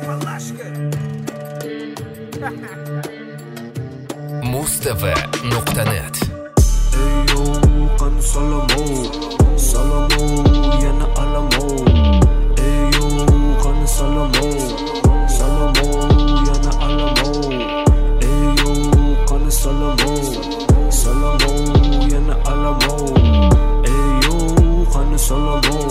Mustava.net Eyo kan Salomo yana alamo. Eyo kan Salomo yana alamo. Eyo kan Salomo yana alamo. Eyo kan Salomo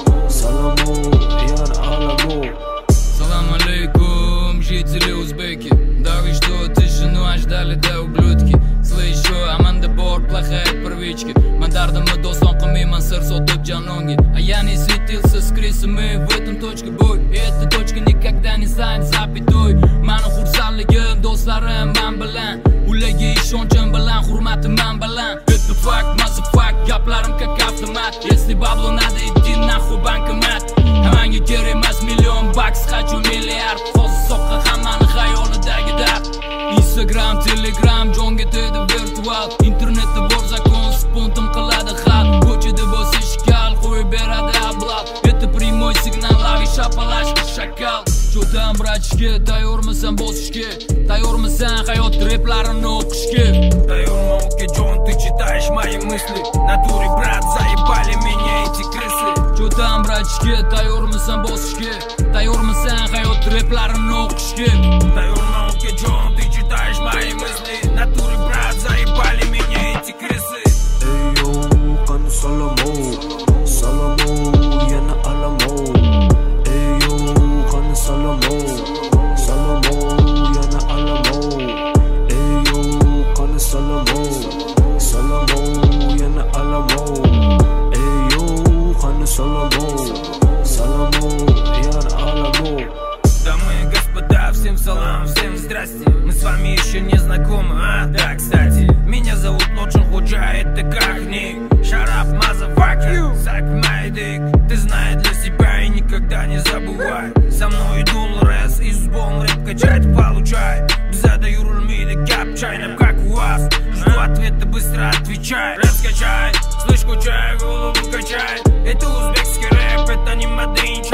yana alamo. Салам алейкум, жители узбеки. Да вы что, тишину ждали, да ублюдки. Слышу, Аманда Борг, плохая привычка. Мандарда мы дослон мимо сыр соток джанонги. А я не светился с Крисом, мы в этом точке бой. И эта точка никогда не станет запятой. Mani xursandligim do'stlarim man bilan, ularga ishonchim bilan, hurmatim man bilan. Это факт, motherfuck, gaplarim как автомат. Если бабло надо, иди нахуй банкомат. Hamanga kerak emas million baks, хочу milliard. Hozir soqqa hammani xayolidagi dard. Instagram, Telegram, jonga tegdi virtual. Internetda bor zakon, spontan qiladi hal. Ko'chada bo'lsa ishkal, qo'yib beradi ablal. Это прямой signal, lavi shapalashki shakal. Cho'tan bratishga, tayyormisan bosishga? Tayyormisan hayot replarimni o'qishga? Тайорма, jon, ты читаешь мои мысли. Натуре, брат, заебали меня эти крысы. Cho'tan bratishga, tayyormisan bosishga? Tayyormisan hayot replarimni o'qishga? Тайорма, jon, ты читаешь мои мысли. Натуре, брат, заебали меня эти крысы. Eyo kan Salomo yana alamo. Eyo kan Salomo yana alamo. Eyo kan Salomo yana alamo. Eyo kan Salomo yana alamo. Дамы и господа, всем салам, всем здрасте. Мы с вами еще не знакомы, а? Да, кстати, меня зовут Лочин Худжа, это как ник. Shut up, motherfucker, suck my dick. Ты знай для себя и никогда не забывай. Со мной дул рэс, из бом рэп качать получай. Задаю рульми, да капчай нам как у вас. Жду ответа, быстро отвечай. Рэп скачай, слышь, кучай, голову качай. Это узбекский рэп, это не модынч.